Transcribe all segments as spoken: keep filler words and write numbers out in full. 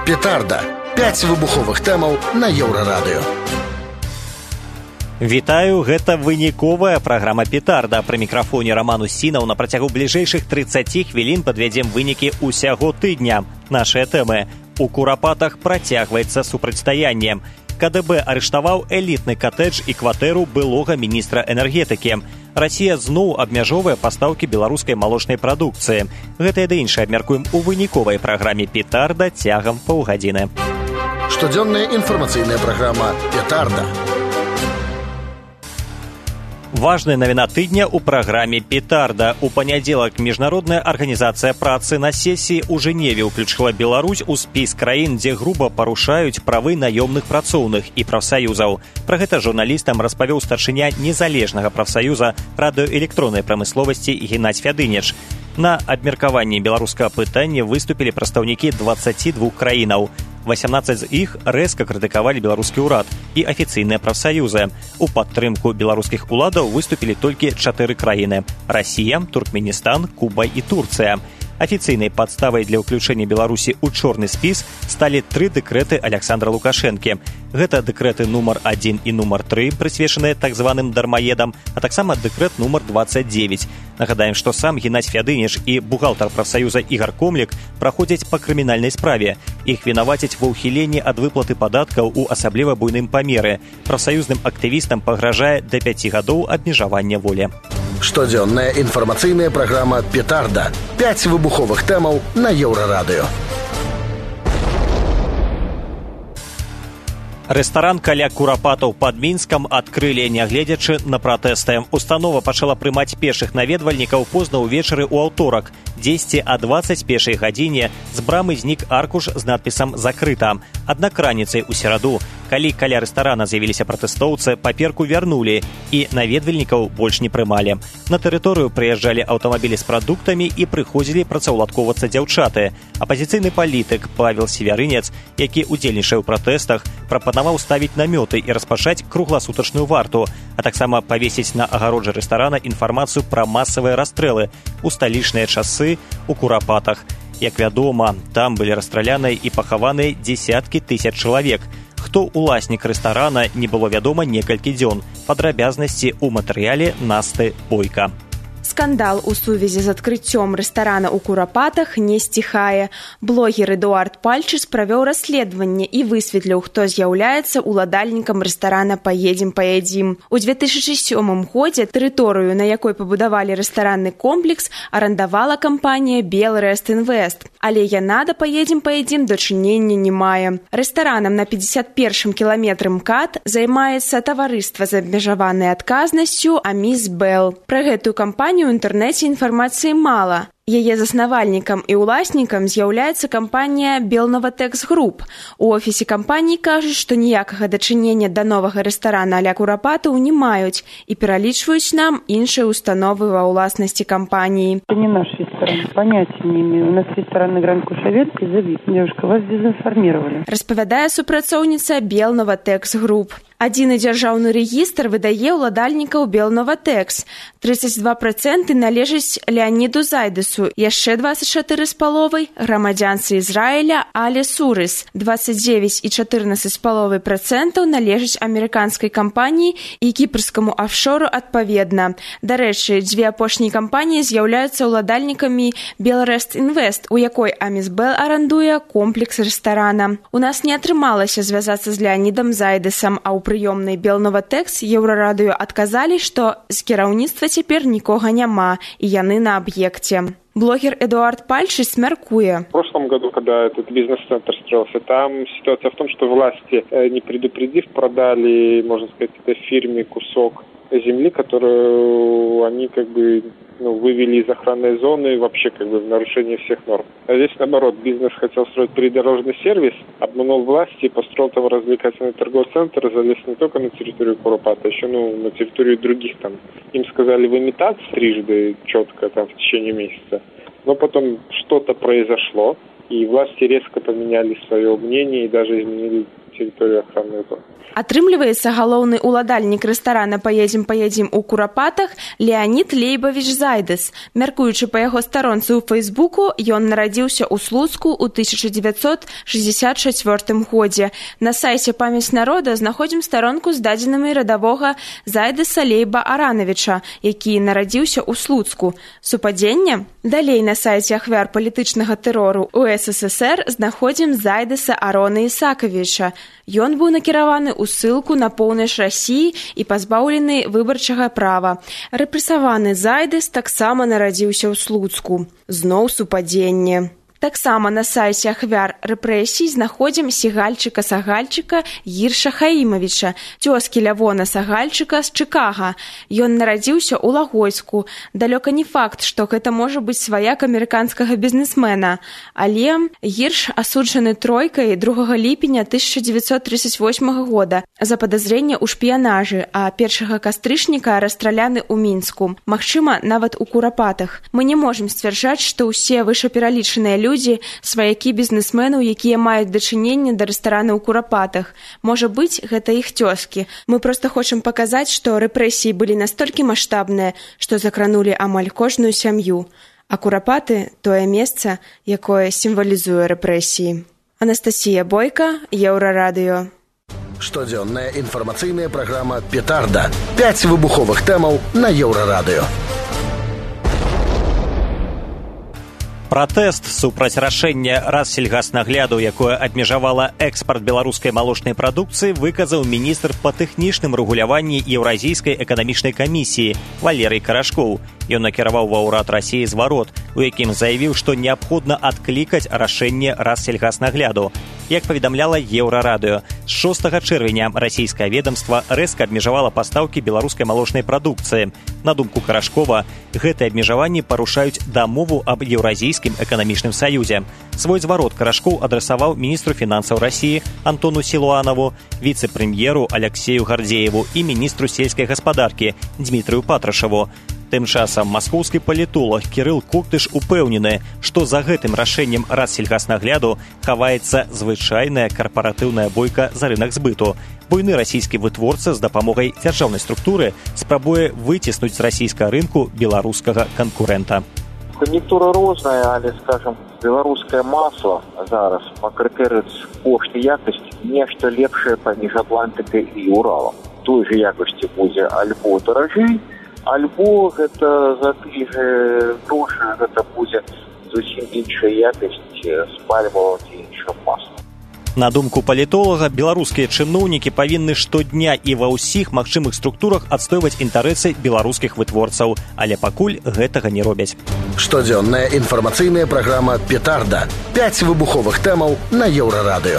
Петарда. пяць выбуховых тэмаў на Еўрарадыё. Вітаю, гэта выніковая праграма «Петарда». Пры мікрафоне Роман Усінаў. На працягу бліжэйшых трыццаці хвілін падвядзем вынікі ўсяго тыдня. Нашыя тэмы. У Курапатах працягваецца супрацьстаянне. КДБ арыштаваў элітны катэдж і кватэру былога міністра энергетыкі. Расія зноў абмяжоўвае пастаўкі беларускай малочнай прадукцыі. Гэтае ды іншае абмяркуем у выніковай праграме «Петарда» цягам паўгадзіны. Штодзённая інфармацыйная праграма «Петарда». Важная навіна тыдня ў праграме «Петарда». У панядзелак Міжнародная арганізацыя працы на сесіі ў Жэневе ўключыла Беларусь у спіс краін, дзе груба парушаюць правы наёмных працоўных і прафсаюзаў. Пра гэта журналістам распавёў старшыня незалежнага прафсаюза радыёэлектроннай прамысловасці Геннадзь Фядынеч. На абмеркаванні беларускага пытання выступілі прадстаўнікі дваццаці двух краінаў. восемнадцаць з іх рэзка крытыкавалі беларускі ўрад і афіцыйныя прафсаюзы. У падтрымку беларускіх уладаў выступілі толькі чатыры краіны – Расія, Туркменістан, Куба і Турцыя. Афіцыйнай падставай для ўключэння Беларусі ў чорны спіс сталі тры дэкрэты Аляксандра Лукашэнкі. Гэта дэкрэты нумар адзін і нумар тры, прысвечаныя так званым дармаедам, а таксама дэкрэт нумар дваццаць дзевяць. Нагадаем, што сам Геннадзь Фядынеч і бухгалтар прафсаюза Ігар Комлек праходзяць па крымінальнай справе. Іх вінавацяць ва ўхіленні ад выплаты падаткаў у асабліва буйным памеры. Прафсаюзным актывістам пагражае да пяці гадоў абмежавання волі. Штодзённая інфармацыйная праграма «Петарда». пяць выбуховых тэмаў на Еўрарадыё. Рэстаран каля Курапатаў пад Мінскам адкрылі, нягледзячы на пратэсты. Установа пачала прымаць пешых наведвальнікаў позна ўвечары ў аўторак. дзесьці а дваццаць першай гадзіне з брамы знік аркуш з надпісам «Закрыта». Аднак раніцай у сераду, калі каля рэстарана з'явіліся пратэстоўцы, паперку вярнулі і наведвальнікаў больш не прымалі. На тэрыторыю прыязджалі аўтамабілі з прадуктамі і прыходзілі працаўладковацца дзяўчаты. Апазіцыйны палітык Павел Севярынец, які удзельнічае ў пратэстах, прапанаваў ставіць намёты і распачаць кругласутачную варту, а таксама павесіць на агароджы рэстарана інфармацыю пра масавыя расстрэлы ў сталічныя часы у Курапатах. Як вядома, там былі расстраляныя і пахаваныя дзесяткі тысяч чалавек. Хто уласнік рэстарана, не было вядома некалькі дзён. Падрабязнасці ў матэрыяле Насты Бойка. Скандал у сувязі з адкрыццём рэстарана ў Курапатах не сціхае. Блогер Эдуард Пальчыс правёў расследаванне і высветліў, хто з'яўляецца ўладальнікам рэстарана «Паедзем, паядзім». У две тысячы сёмым годзе тэрыторыю, на якой пабудавалі рэстаранны комплекс, арандавала кампанія «Белрэст Інвест». Але яна да «Паедзем, паядзім» дачынення не мае. Рэстаранам на пятьдесят первом кіламетры МКАД займаецца таварыства з абмежаванай адказнасцю «Аміс Белл». Пра гэтую кампанію у інтэрнэце інфармацыі мала. Яе заснавальнікам і ўласнікам з'яўляецца кампанія «Белноватэкс Груп». У офісе кампаніі кажуць, што ніякага дачынення да новага рэстарана а-ля Курапатаў не маюць і пералічваюць нам іншыя установы ва ўласнасці кампаніі. Это не наш ресторан, понятия не имею. У нас ресторан «Гранд Кушавет» и «Завид». Девушка, вас дезинформировали. Распавядае супрацоўніца «Белноватэкс Груп». Адзіны дзяржаўны рэгістр выдае ўладальнікаў «Белноватэкс». тридцать два процента належыць Леаніду Зайдысу, яшчэ двадцать чатыры з паловай грамадзянцы Ізраіля Але Сурыс. двадцать девять і чатырнаццаць з паловай працэнтаў належыць амерыканскай кампаніі і кіпрскаму афшору адпаведна. Дарэчы, дзве апошнія кампаніі з'яўляюцца ўладальнікамі «Белрэст Інвест», у якой Аміс Белл арандуе комплекс рэстарана. У нас не атрымалася звязацца з Леанідам Зайдысам, а ў прыёмнай «Белноватэкс» Еўрарадыё адказалі, што з кіраўніцтва цяпер нікога няма, і яны на аб'екце. Блогер Эдуард Пальчыс мяркуе. В прошлом году, когда этот бизнес-центр строился, там ситуация в том, что власти, не предупредив, продали, можно сказать, этой фирме кусок земли, которую они как бы ну, вывели из охранной зоны вообще как бы в нарушение всех норм. А здесь наоборот, бизнес хотел строить придорожный сервис, обманул власти, построил там развлекательный торговый центр, залез не только на территорию Курапата, еще ну, на территорию других там. Им сказали выметать трижды четко там в течение месяца. Но потом что-то произошло, и власти резко поменяли свое мнение и даже изменили территории охранных зон. Атрымліваецца, галоўны ўладальнік рэстарана «Паедзем, паедзем» у Курапатах Леонид Лейбавіч Зайдэс. Мяркуючы па яго старонцы ў Фейсбуку, ён нарадзіўся ў Слуцку ў тысяча дзевяцьсот шэсцьдзесят чацвёртым годзе. На сайце «Памяць народа» знаходзім старонку з дадзенымі радавога Зайдэса Лейба Арановича, які нарадзіўся ў Слуцку. Супадзенне? Далей на сайце ахвяр палітычнага тэрору ў СССР знаходзім Зайдэса Арона Ісакавіча. Ён быў накіраваны ў ссылку на поўнач Расіі і пазбаўлены выбарчага права. Рэпрэсаваны Зайдэс таксама нарадзіўся ў Слуцку. Зноў супадзенне. Таксама на сайце ахвяр рэпрэсій знаходзім Сігальчыка-Сагальчыка Гірша Хаімавіча, цёзкі Лявона Сагальчыка з Чыкага. Ён нарадзіўся ў Лагойску. Далёка не факт, што гэта можа быць сваяк амерыканскага бізнесмена. Але Гірш асуджаны тройкай другога ліпеня тысяча дзевяцьсот тридцать восьмага года за падазрэнне ў шпіянажы, а першага кастрычніка расстраляны ў Мінску. Магчыма, нават у Курапатах. Мы не можам сцвярджаць, што ўсе вышапералічаныя людзі Людзі, сваякі бізнесменаў, якія маюць дачыненне да рэстарана ў Курапатах. Можа быць, гэта іх цёзкі. Мы проста хочам паказаць, што рэпрэсіі былі настолькі маштабныя, што закранулі амаль кожную сям'ю. А Курапаты – тое месца, якое сімвалізуе рэпрэсіі. Анастасія Бойка, Еўрарадыё. Штодзённая інфармацыйная праграма «Петарда». Пяць выбуховых тэмаў на Еўрарадыё. Пратэст супраць рашэння Рассельгаснагляду, якое абмежавала экспарт беларускай малочнай прадукцыі, выказаў міністр па тэхнічным рэгуляванні Еўразійскай эканамічнай камісіі Валерый Карашкоў. Ён накіраваў ва ўрад Расіі зварот, у якім заявіў, што неабходна адклікаць рашэнне Рассельгаснагляду. Як паведамляла Еўрарадыё, з шостага чэрвеня расійскае ведамства рэзка абмежавала пастаўкі беларускай малочнай прадукцыі. На думку Карашкова, гэтыя абмежаванні парушаюць дамову аб Еўразійскім эканамічным саюзе. Свой зварот Карашкоў адрасаваў міністру фінансаў Расіі Антону Сілуанову, віцэ-прэм'еру Аляксею Гардзееву і міністру сельскай гаспадаркі Дмітрыю Патрашаву. Тым часам маскоўскі палітолог Кірыл Коктыш упэўнены, што за гэтым рашэннем Рассельгаснагляду хаваецца звычайная карпаратыўная бойка за рынак збыту. Буйны расійскі вытворца з дапамогай дзяржаўнай структуры спрабуе выціснуць з расійскага рынку беларускага канкурэнта. Кон'юнктура розная, але, скажем, беларускае масло зараз па крытэрыі кошт і якасць нешта лепшае паміж Атлантыкай і Уралам. Той жа якасці будзе альбо даражэй, альбо гэта за тыя ж грошы, гэта будзе зусім іншая якасць з пальмавым ці іншым маслом. На думку палітолага, беларускія чыноўнікі павінны штодня і ва ўсіх магчымых структурах адстойваць інтарэсы беларускіх вытворцаў, але пакуль гэтага не робяць. Штодзённая інфармацыйная праграма «Петарда». Пяць выбуховых тэмаў на Еўрарадыё.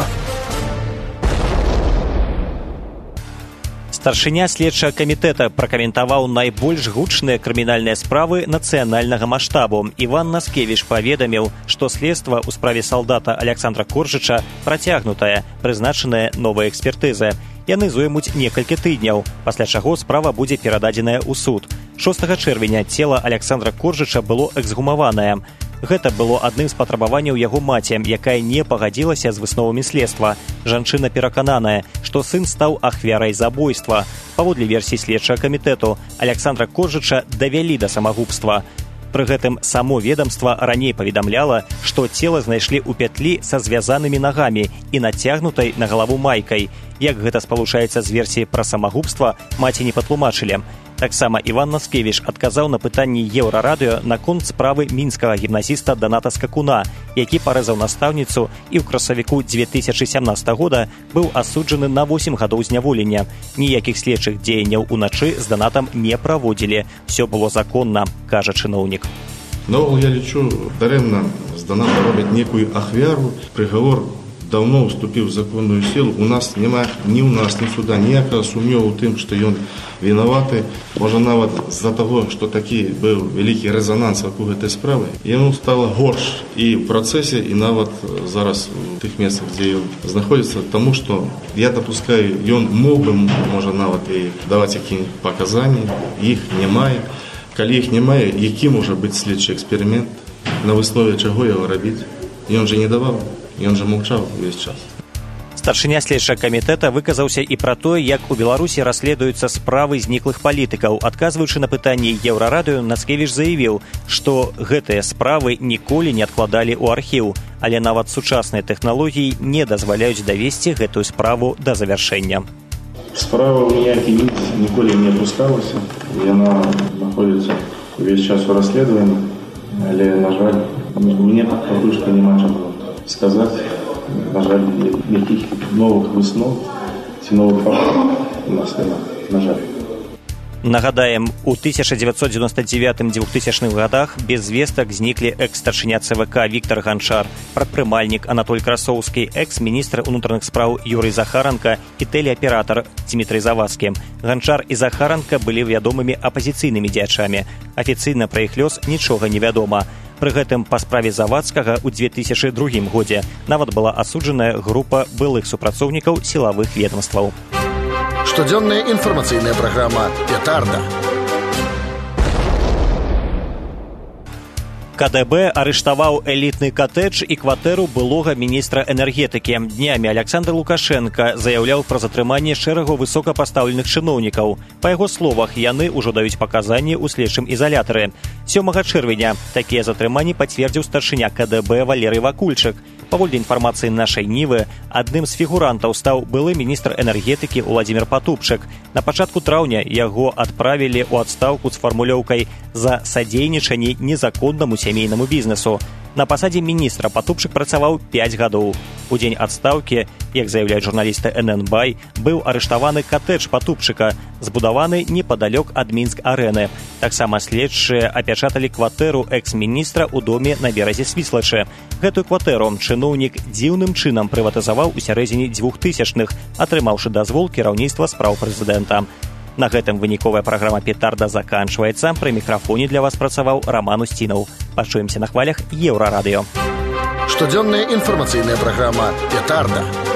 Старшыня следчага камітэта пракаментаваў найбольш гучныя крымінальныя справы нацыянальнага маштабу. Іван Наскевіч паведаміў, што следства ў справе салдата Аляксандра Коржыча працягнутая, прызначаная новая экспертыза. Яны зоймуць некалькі тыдняў, пасля чаго справа будзе перададзеная ў суд. шостага чэрвеня цела Аляксандра Коржыча было эксгумаванае. Гэта было адным з патрабаванняў яго маці, якая не пагадзілася з высновамі следства. Жанчына перакананая, што сын стаў ахвярай забойства. Паводле версіі следчага камітэту, Аляксандра Коржыча давялі да самагубства. Пры гэтым само ведамства раней паведамляла, што цела знайшлі ў пятлі са звязанымі нагамі і нацягнутай на галаву майкай. Як гэта спалучаецца з версіяй пра самагубства, маці не патлумачылі. Таксама Іван Наскевіч адказаў на пытанні Еўрарадыё наконт справы мінскага гімназіста Даната Скакуна, які парэзаў настаўніцу і ў красавіку дзве тысячы сямнадцатага года быў асуджаны на восем гадоў зняволення. Ніякіх следчых дзеянняў уначы з Данатам не праводзілі. Всё было законна, кажа чыноўнік. Но я лічу, дарэмна з Даната робяць некую ахвяру, прыгавор давно уступіў законную сілу. У нас няма ні ў нас, ні суда ніякага сумневу ў тым, што ён вінаваты. Можа, нават з-за таго, што такі быў вялікі рэзананс вакол гэтай справы, яму стала горш і ў працэсе, і нават зараз у тых месцах, дзе ён знаходзіцца, таму што я дапускаю, ён мог бы, можа, нават і даваць якія паказанні, іх не мае. Калі іх не мае, які можа быць следчы эксперымент, на выснове чаго яго рабіць? Ён жа не даваў. Ён жа маўчаў увесь час. Старшыня следчага камітэта выказаўся і пра тое, як у Беларусі расследуюцца справы зніклых палітыкаў. Адказваючы на пытанні Еўрарадыё, Нацкевіч заявіў, што гэтыя справы ніколі не адкладалі ў архіў, але нават сучасныя тэхналогіі не дазваляюць давесці гэтую справу да завяршэння. Справа ў ніякі ніколі не опускалася, яна знаходзіцца увесь час у расследаванні, але, на жаль, мне пакуль што няма чаго сказаць. На жаль, якіх новых выснов ці новых фактаў у нас няма, на жаль. Нагадаем, у тысяча дзевяцьсот дзевяносто девятым — двухтысячных годах без звестак зніклі экс-старшыня ЦВК Віктор Ганчар, прадпрымальнік Анатоль Красоўскі, экс-міністр унутраных спраў Юрый Захаранка і тэлеаператар Дмітрый Завадскі. Ганчар і Захаранка былі вядомымі апазіцыйнымі дзеячамі. Афіцыйна пра іх лёс нічога не вядома. Пры гэтым па справе Завадскага ў две тысячы другім годзе нават была асуджаная група былых супрацоўнікаў сілавых ведомстваў. Штодзённая інфармацыйная праграма «Петарда». КДБ арыштаваў элітны катэдж і кватэру былога міністра энергетыкі. Днямі Александр Лукашенко заяўляў пра затрыманне шэрагу высокапастаўленых чыноўнікаў. Па яго словах, яны ўжо даюць паказанні ў следчым ізалятары. сёмага чэрвеня такія затрыманні пацвердзіў старшыня КДБ Валерый Вакульчык. Паводле інфармацыі нашай Нівы, адным з фігурантаў стаў былы міністр энергетыкі Владзімір Патупчык. На пачатку траўня яго адправілі ў адстаўку з фармулёўкай «за садзейнічанне незаконнаму сямейнаму бізнесу». На пасадзе міністра Патупчык працаваў пяць гадоў. У дзень адстаўкі, як заяўляюць журналісты эн эн бай, быў арыштаваны катэдж Патупчыка, збудаваны непадалёк ад Мінск-арэны. Таксама следчыя апячаталі кватэру экс-міністра ў доме на беразе Свіслачы. Гэтую кватэру чыноўнік дзіўным чынам прыватызаваў у сярэдзіне двухтысячных, атрымаўшы дазвол кіраўніцтва спраў прэзідэнта. На гэтым выніковая праграма «Петарда» заканчваецца. Пры мікрафоне для вас працаваў Роман Устінаў. Пачуемся на хвалях Еўрарадыё. Штодзённая інфармацыйная праграма «Петарда».